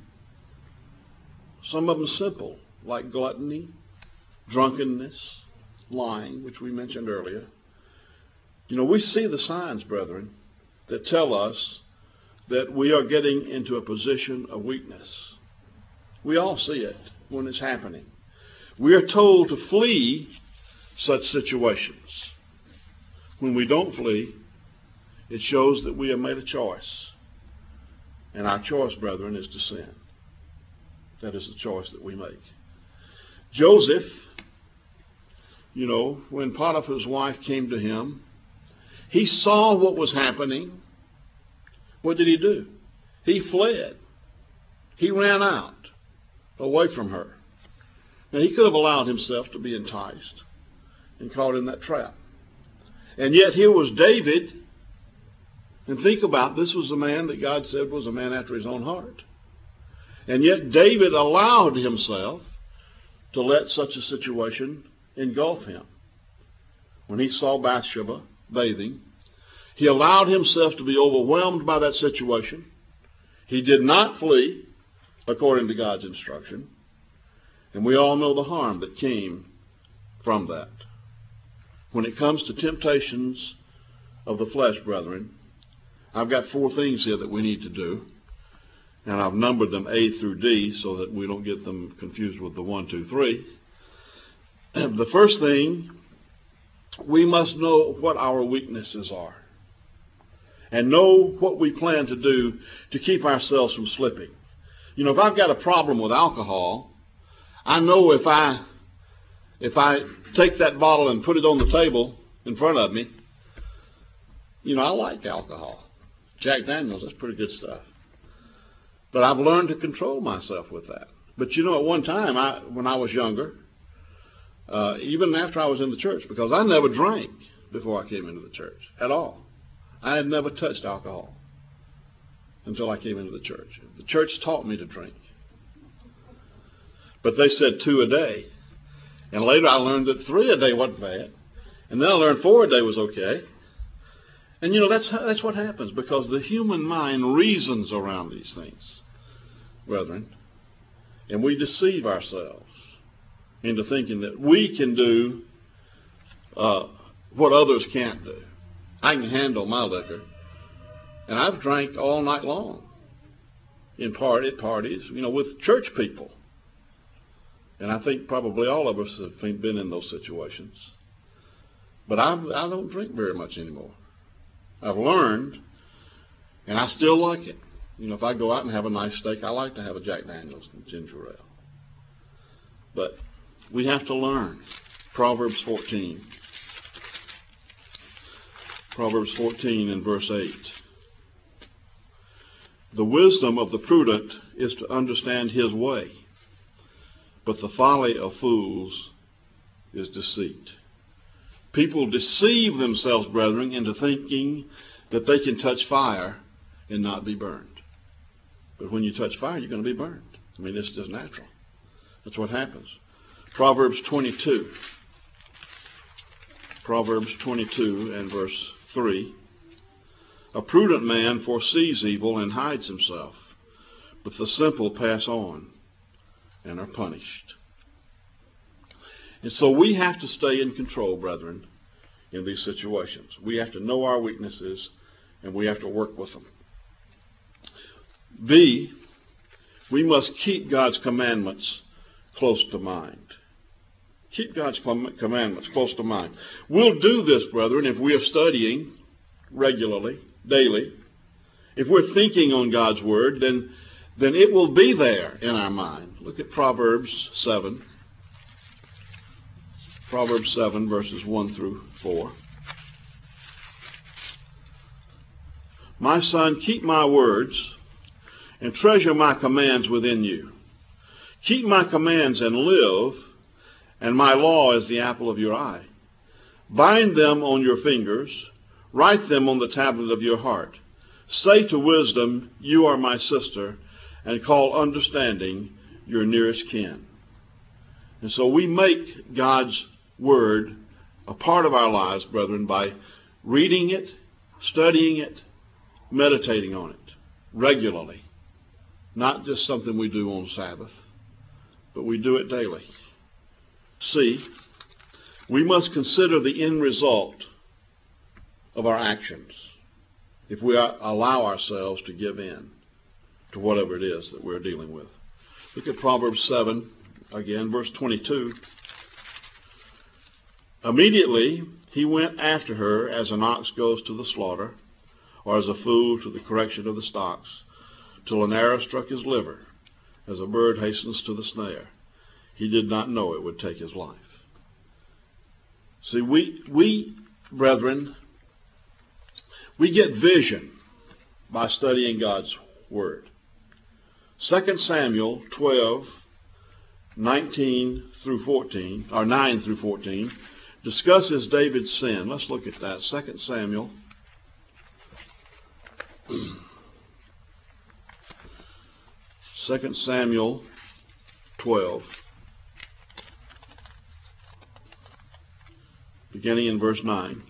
some of them simple, like gluttony, drunkenness, lying, which we mentioned earlier. You know, we see the signs, brethren, that tell us that we are getting into a position of weakness. We all see it when it's happening. We are told to flee such situations. When we don't flee, it shows that we have made a choice. And our choice, brethren, is to sin. That is the choice that we make. Joseph, when Potiphar's wife came to him, he saw what was happening. What did he do? He fled. He ran out away from her. Now, he could have allowed himself to be enticed and caught in that trap. And yet here was David. And think about, this was a man that God said was a man after his own heart. And yet David allowed himself to let such a situation engulf him. When he saw Bathsheba bathing, he allowed himself to be overwhelmed by that situation. He did not flee according to God's instruction. And we all know the harm that came from that. When it comes to temptations of the flesh, brethren, I've got 4 things here that we need to do. And I've numbered them A through D so that we don't get them confused with the 1, 2, 3. The first thing, we must know what our weaknesses are. And know what we plan to do to keep ourselves from slipping. If I've got a problem with alcohol, I know if I take that bottle and put it on the table in front of me, I like alcohol. Jack Daniels, that's pretty good stuff. But I've learned to control myself with that. But at one time, when I was younger, even after I was in the church, because I never drank before I came into the church at all. I had never touched alcohol until I came into the church. The church taught me to drink. But they said 2 a day. And later I learned that 3 a day wasn't bad. And then I learned 4 a day was okay. And that's what happens, because the human mind reasons around these things, brethren. And we deceive ourselves into thinking that we can do what others can't do. I can handle my liquor. And I've drank all night long at parties, with church people. And I think probably all of us have been in those situations. But I don't drink very much anymore. I've learned, and I still like it. If I go out and have a nice steak, I like to have a Jack Daniels and ginger ale. But we have to learn. Proverbs 14. Proverbs 14 and verse 8. The wisdom of the prudent is to understand his way, but the folly of fools is deceit. People deceive themselves, brethren, into thinking that they can touch fire and not be burned. But when you touch fire, you're going to be burned. It's just natural. That's what happens. Proverbs 22. Proverbs 22 and verse 3. A prudent man foresees evil and hides himself, but the simple pass on and are punished. And so we have to stay in control, brethren, in these situations. We have to know our weaknesses, and we have to work with them. B, we must keep God's commandments close to mind. Keep God's commandments close to mind. We'll do this, brethren, if we are studying regularly, daily. If we're thinking on God's Word, then it will be there in our mind. Look at Proverbs 7. Proverbs 7, verses 1 through 4. My son, keep my words and treasure my commands within you. Keep my commands and live, and my law is the apple of your eye. Bind them on your fingers, write them on the tablet of your heart. Say to wisdom, you are my sister, and call understanding your nearest kin. And so we make God's Word a part of our lives, brethren, by reading it, studying it, meditating on it regularly. Not just something we do on Sabbath, but we do it daily. C, we must consider the end result of our actions if we allow ourselves to give in to whatever it is that we're dealing with. Look at Proverbs 7, again, verse 22. Immediately he went after her as an ox goes to the slaughter, or as a fool to the correction of the stocks, till an arrow struck his liver, as a bird hastens to the snare. He did not know it would take his life. See, we brethren, we get vision by studying God's Word. 2 Samuel 12, 19 through 14, or 9 through 14, discusses David's sin. Let's look at that. 2 Samuel 2 Samuel 12, beginning in verse 9.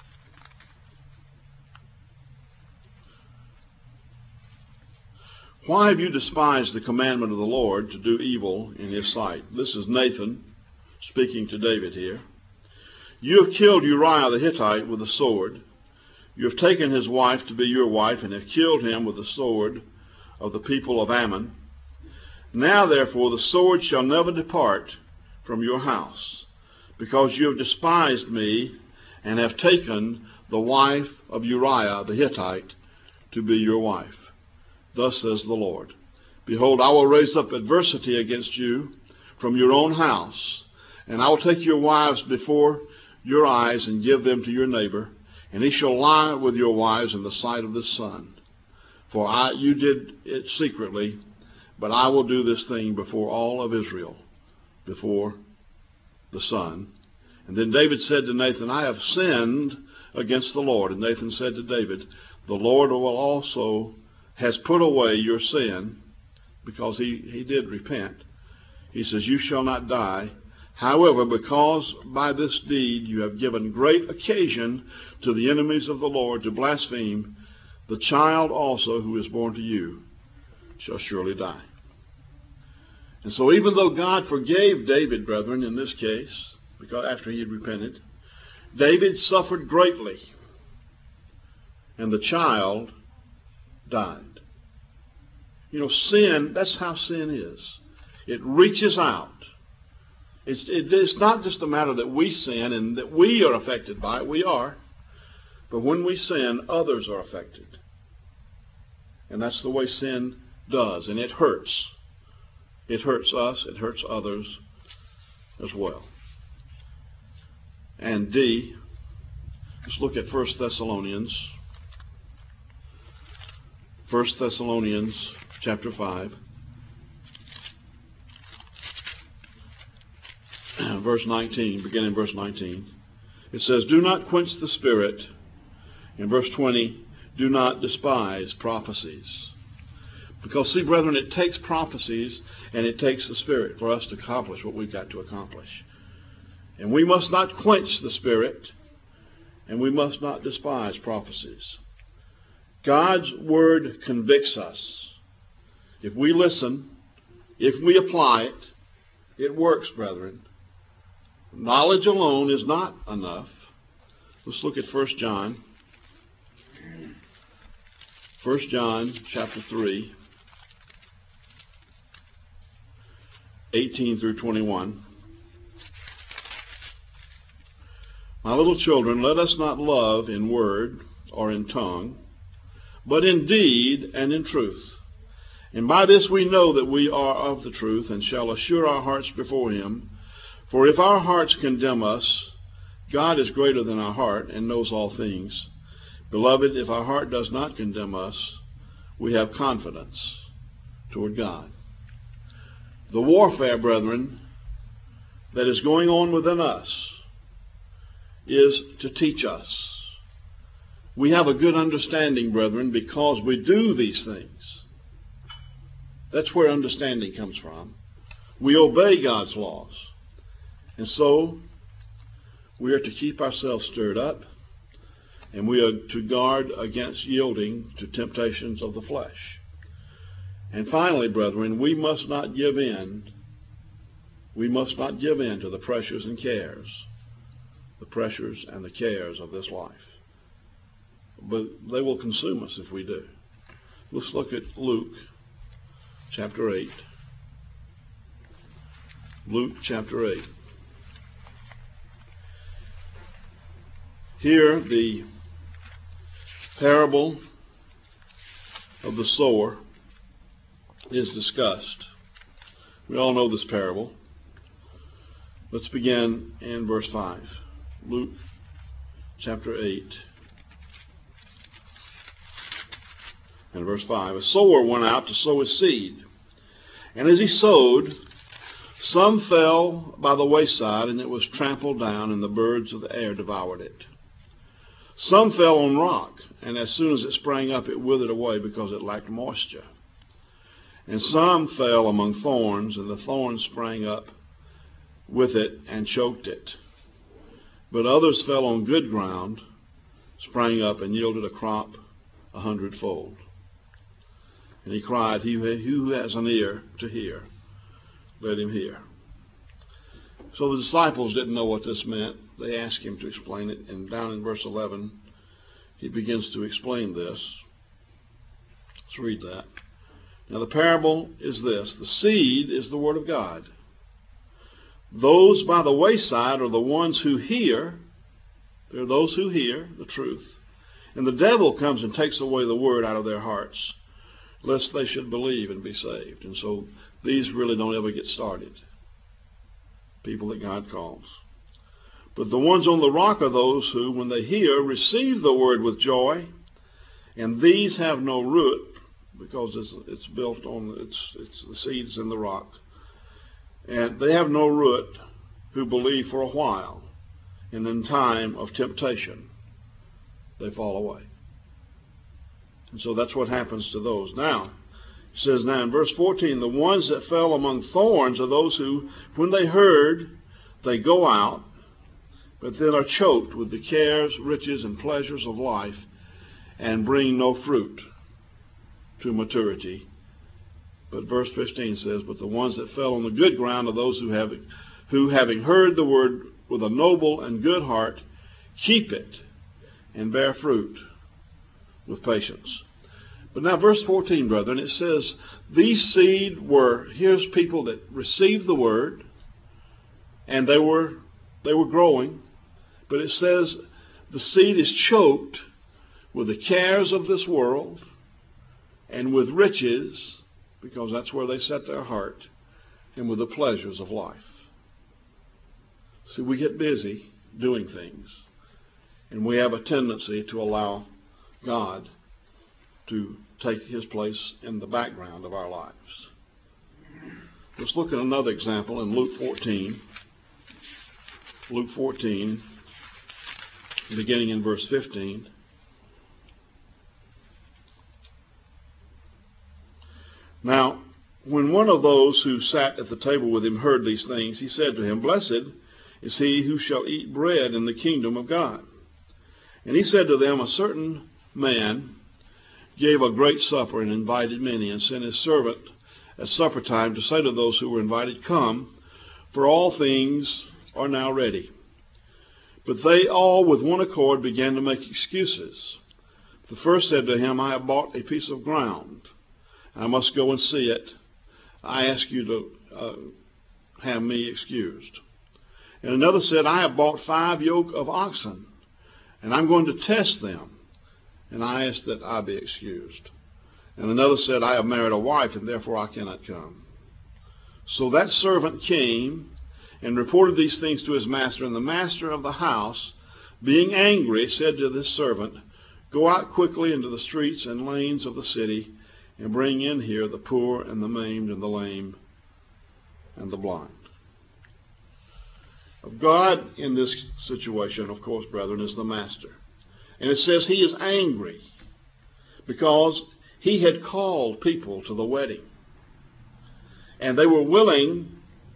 Why have you despised the commandment of the Lord to do evil in his sight? This is Nathan speaking to David here. You have killed Uriah the Hittite with a sword. You have taken his wife to be your wife, and have killed him with the sword of the people of Ammon. Now, therefore, the sword shall never depart from your house, because you have despised me, and have taken the wife of Uriah the Hittite to be your wife. Thus says the Lord, behold, I will raise up adversity against you from your own house, and I will take your wives before your eyes and give them to your neighbor, and he shall lie with your wives in the sight of the sun. For you did it secretly, but I will do this thing before all of Israel, before the sun. And then David said to Nathan, I have sinned against the Lord. And Nathan said to David, the Lord will also has put away your sin, because he did repent. He says, you shall not die. However, because by this deed you have given great occasion to the enemies of the Lord to blaspheme, the child also who is born to you shall surely die. And so even though God forgave David, brethren, in this case, because after he had repented, David suffered greatly, and the child died. You know, sin, that's how sin is. It reaches out. It's not just a matter that we sin and that we are affected by it. We are. But when we sin, others are affected. And that's the way sin does. And it hurts. It hurts us. It hurts others as well. And D, let's look at 1 Thessalonians. 1 Thessalonians chapter 5. Verse 19, beginning in verse 19. It says, do not quench the spirit. In verse 20, do not despise prophecies. Because, see, brethren, it takes prophecies and it takes the Spirit for us to accomplish what we've got to accomplish. And we must not quench the Spirit, and we must not despise prophecies. God's Word convicts us. If we listen, if we apply it, it works, brethren. Knowledge alone is not enough. Let's look at 1 John. 1 John chapter 3, 18 through 21. My little children, let us not love in word or in tongue, but in deed and in truth. And by this we know that we are of the truth, and shall assure our hearts before him. For if our hearts condemn us, God is greater than our heart, and knows all things. Beloved, if our heart does not condemn us, we have confidence toward God. The warfare, brethren, that is going on within us is to teach us. We have a good understanding, brethren, because we do these things. That's where understanding comes from. We obey God's laws. And so, we are to keep ourselves stirred up, and we are to guard against yielding to temptations of the flesh. And finally, brethren, we must not give in. We must not give in to the pressures and cares, the pressures and the cares of this life. But they will consume us if we do. Let's look at Luke chapter 8. Luke chapter 8. Here, the parable of the sower is discussed. We all know this parable. Let's begin in verse 5. Luke chapter 8 and verse 5. A sower went out to sow his seed. And as he sowed, some fell by the wayside, and it was trampled down, and the birds of the air devoured it. Some fell on rock, and as soon as it sprang up, it withered away because it lacked moisture. And some fell among thorns, and the thorns sprang up with it and choked it. But others fell on good ground, sprang up, and yielded a crop 100-fold. And he cried, "He who has an ear to hear, let him hear." So the disciples didn't know what this meant. They asked him to explain it. And down in verse 11, he begins to explain this. Let's read that. Now the parable is this. The seed is the word of God. Those by the wayside are the ones who hear. They're those who hear the truth. And the devil comes and takes away the word out of their hearts, lest they should believe and be saved. And so these really don't ever get started. People that God calls. But the ones on the rock are those who, when they hear, receive the word with joy. And these have no root, because it's built on, it's the seeds in the rock. And they have no root who believe for a while. And in time of temptation, they fall away. And so that's what happens to those. Now, it says now in verse 14, the ones that fell among thorns are those who, when they heard, they go out, but then are choked with the cares, riches, and pleasures of life, and bring no fruit to maturity. But verse 15 says, but the ones that fell on the good ground are those who having heard the word with a noble and good heart, keep it and bear fruit with patience. But now verse 14, brethren, it says, these seed were, here's people that received the word, and they were growing, but it says the seed is choked with the cares of this world and with riches, because that's where they set their heart, and with the pleasures of life. See, we get busy doing things, and we have a tendency to allow God to take his place in the background of our lives. Let's look at another example in Luke 14. Luke 14, beginning in verse 15. Now, when one of those who sat at the table with him heard these things, he said to him, blessed is he who shall eat bread in the kingdom of God. And he said to them, a certain man gave a great supper and invited many, and sent his servant at supper time to say to those who were invited, come, for all things are now ready. But they all with one accord began to make excuses. The first said to him, I have bought a piece of ground. I must go and see it. I ask you to have me excused. And another said, I have bought 5 yoke of oxen, and I'm going to test them. And I ask that I be excused. And another said, I have married a wife, and therefore I cannot come. So that servant came and reported these things to his master. And the master of the house, being angry, said to this servant, go out quickly into the streets and lanes of the city, and bring in here the poor and the maimed and the lame and the blind. God in this situation, of course, brethren, is the master. And it says he is angry because he had called people to the wedding. And they were willing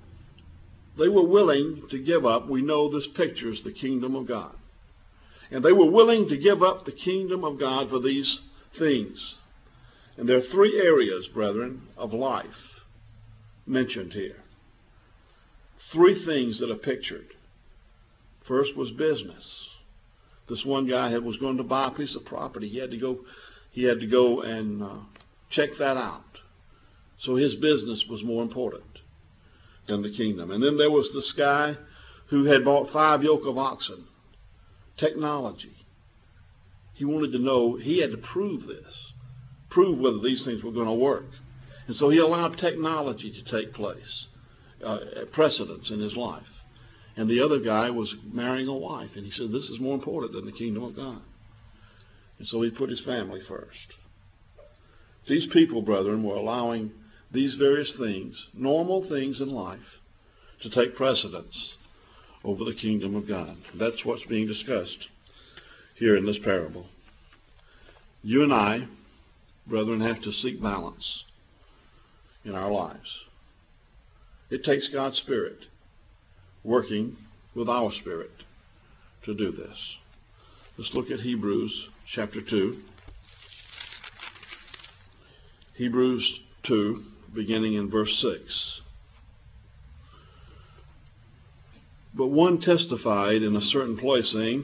to give up. We know this pictures the kingdom of God. And they were willing to give up the kingdom of God for these things. And there are 3 areas, brethren, of life mentioned here. 3 things that are pictured. First was business. This one guy was going to buy a piece of property. He had to go and check that out. So his business was more important than the kingdom. And then there was this guy who had bought 5 yoke of oxen. Technology. He wanted to know, he had to prove this. Prove whether these things were going to work. And so he allowed technology to take place, precedence in his life. And the other guy was marrying a wife. And he said, this is more important than the kingdom of God. And so he put his family first. These people, brethren, were allowing these various things, normal things in life, to take precedence over the kingdom of God. That's what's being discussed here in this parable. You and I, brethren, have to seek balance in our lives. It takes God's Spirit working with our spirit to do this. Let's look at Hebrews chapter 2. Hebrews 2, beginning in verse 6. But one testified in a certain place, saying,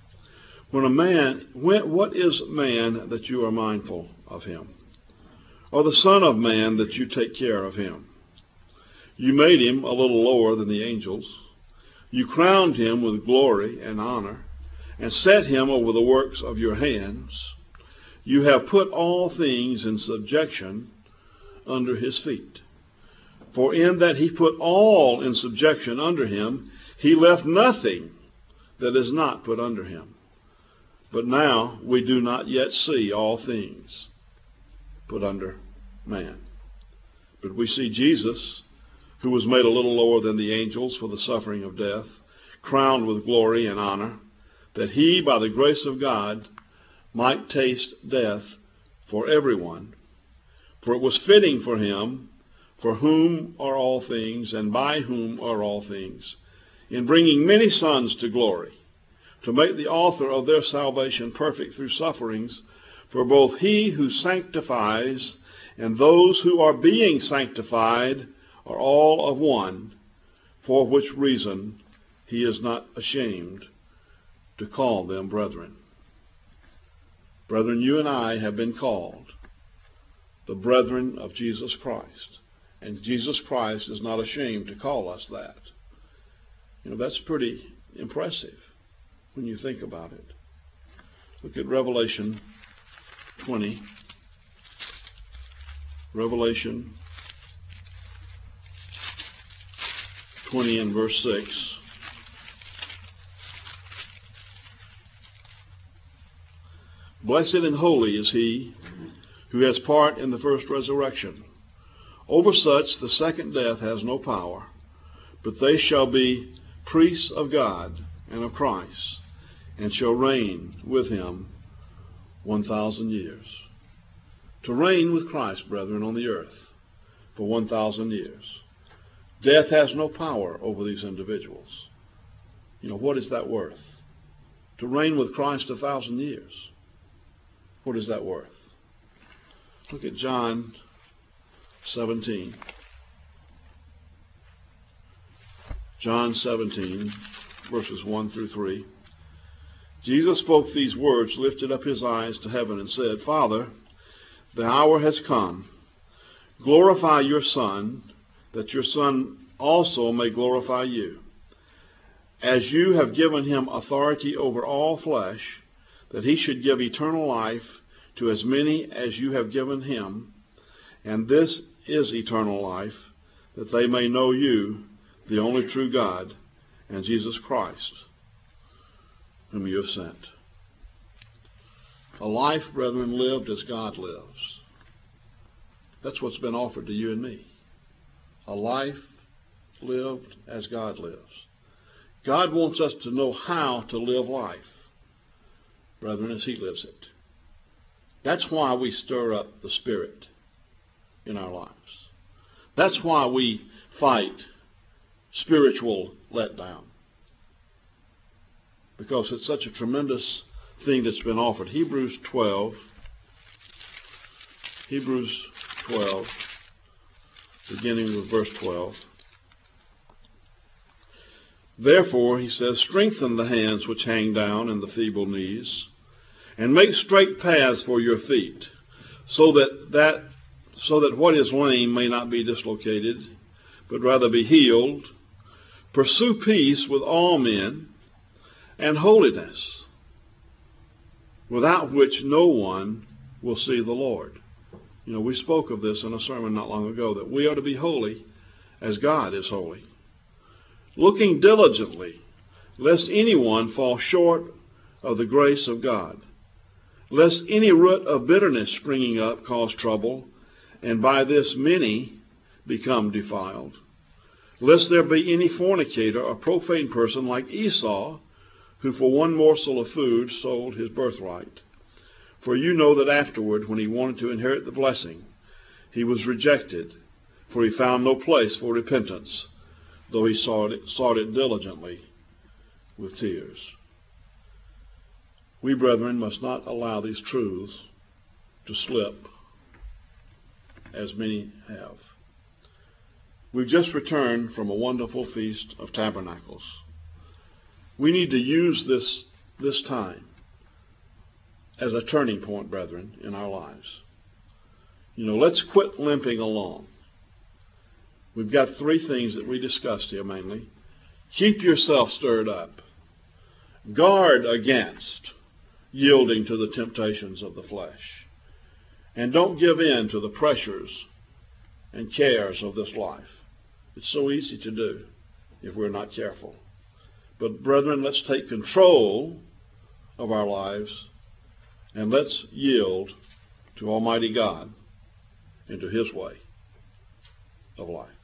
what is man that you are mindful of him? Or the Son of Man that you take care of him? You made him a little lower than the angels. You crowned him with glory and honor, and set him over the works of your hands. You have put all things in subjection under his feet. For in that he put all in subjection under him, he left nothing that is not put under him. But now we do not yet see all things put under man. But we see Jesus, who was made a little lower than the angels for the suffering of death, crowned with glory and honor, that he, by the grace of God, might taste death for everyone. For it was fitting for him, for whom are all things, and by whom are all things, in bringing many sons to glory, to make the author of their salvation perfect through sufferings. For both he who sanctifies and those who are being sanctified are all of one, for which reason he is not ashamed to call them brethren. Brethren, you and I have been called the brethren of Jesus Christ. And Jesus Christ is not ashamed to call us that. That's pretty impressive when you think about it. Look at Revelation 20. Revelation 20 and verse 6. Blessed and holy is he who has part in the first resurrection. Over such the second death has no power, but they shall be priests of God and of Christ, and shall reign with him 1,000 years. To reign with Christ, brethren, on the earth for 1,000 years. Death has no power over these individuals. What is that worth? To reign with Christ 1,000 years. What is that worth? Look at John 17. John 17, verses 1 through 3. Jesus spoke these words, lifted up his eyes to heaven, and said, Father, the hour has come. Glorify your Son, that your Son also may glorify you. As you have given him authority over all flesh, that he should give eternal life to as many as you have given him. And this is eternal life, that they may know you, the only true God, and Jesus Christ, whom you have sent. A life, brethren, lived as God lives. That's what's been offered to you and me. A life lived as God lives. God wants us to know how to live life, brethren, as he lives it. That's why we stir up the Spirit in our lives. That's why we fight spiritual letdown. Because it's such a tremendous thing that's been offered. Hebrews 12, beginning with verse 12. Therefore, he says, strengthen the hands which hang down and the feeble knees, and make straight paths for your feet, so that what is lame may not be dislocated, but rather be healed. Pursue peace with all men and holiness, without which no one will see the Lord. We spoke of this in a sermon not long ago, that we are to be holy as God is holy. Looking diligently, lest anyone fall short of the grace of God, lest any root of bitterness springing up cause trouble, and by this many become defiled. Lest there be any fornicator or profane person like Esau, who for one morsel of food sold his birthright. For you know that afterward, when he wanted to inherit the blessing, he was rejected, for he found no place for repentance, though he sought it diligently with tears. We, brethren, must not allow these truths to slip, as many have. We've just returned from a wonderful Feast of Tabernacles. We need to use this time as a turning point, brethren, in our lives. Let's quit limping along. We've got three things that we discussed here mainly. Keep yourself stirred up. Guard against yielding to the temptations of the flesh. And don't give in to the pressures and cares of this life. It's so easy to do if we're not careful. But brethren, let's take control of our lives and let's yield to Almighty God and to His way of life.